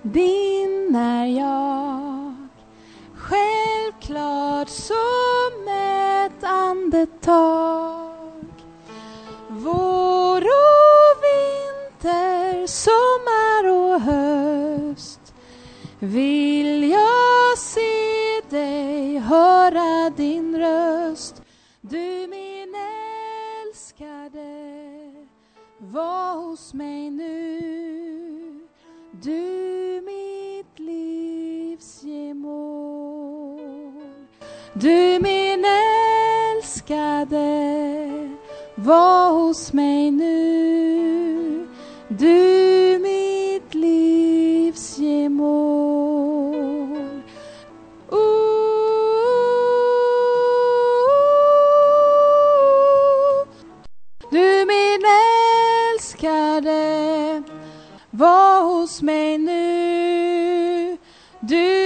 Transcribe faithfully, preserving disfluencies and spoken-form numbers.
din är jag. Självklart som ett andetag. Vår och vinter, sommar och höst. Vill jag se dig, höra din röst. Du min älskade, var hos mig nu. Du mitt livs gemål. Du min älskade, var hos mig nu. Du mitt livs gemål. Du min älskade, var hos mig nu. Du